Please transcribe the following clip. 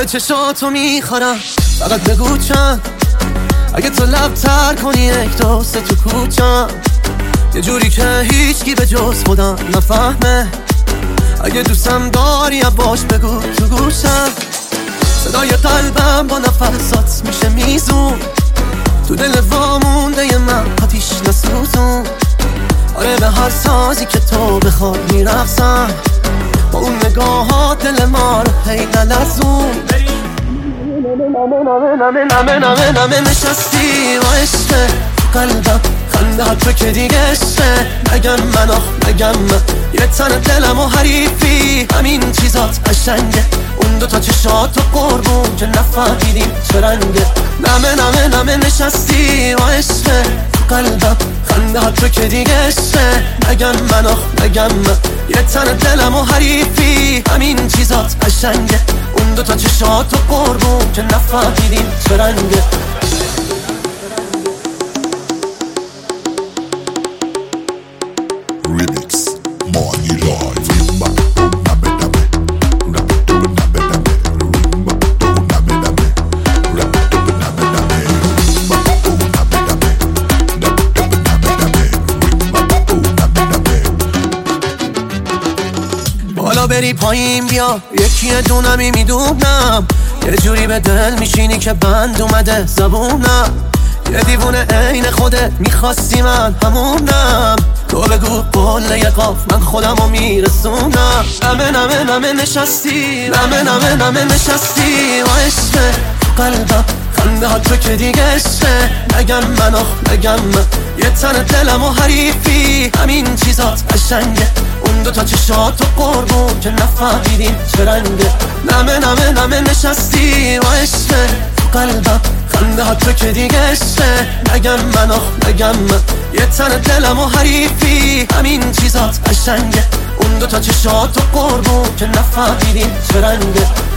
چشاتو میخورم، فقط بگو چند. اگه تو لب تر کنی یک دو سه تو کوچم، یه جوری که هیچکی به جز خودم نفهمه. اگه دوستم داری باش بگو تو گوشم. صدای قلبم با نفسات میشه میزون، تو دل وامونده ی من آتیش نسوزون. آره به هر سازی که تو بخوای میرقصم، با اون نگاهات دل ما رو هی نلرزون. نمه نشستی و عشقه قلبم، خنده ها تو که دیگه عشقه. نگم من نگم من، یه تن دلم و حریفی، همین چیزات قشنگه. اون دوتا چشات و قربون که نفهمیدیم چه رنگه. نمه نشستی و عشقه قلبم، خنده ها تو که دیگه عشقه. نگم من نگم من، یه تن دلم و حریفی، همین چیزات قشنگه. اون دوتا چشات و قربون که نفهمیدیم چه رنگه. Remix Money Live. بالا بری پایین بیا، یکی دونمی میدونم. یه جوری به دل میشینی که بند اومده زبونم. یه دیوونه عین خودت میخواستی من همونم. تو بگو قول یه قاف من خودمو میرسونم. نمه نشستی، نمه نشستی و عشقه قلبم، خنده ها تو که دیگه عشقه. نگم من نگم من، یه تن دلم و حریفی، همین چیزات قشنگه. اون دوتا چشات و قربون که نفهمیدیم چه رنگه. نمه نشستی و عشقه قلبم، خنده ها تو که دیگه عشقه. نگم من نگم من، یه تن دلم و حریفی، همین چیزات قشنگه. اون دوتا چشات و قربون که نفهمیدیم چه رنگه.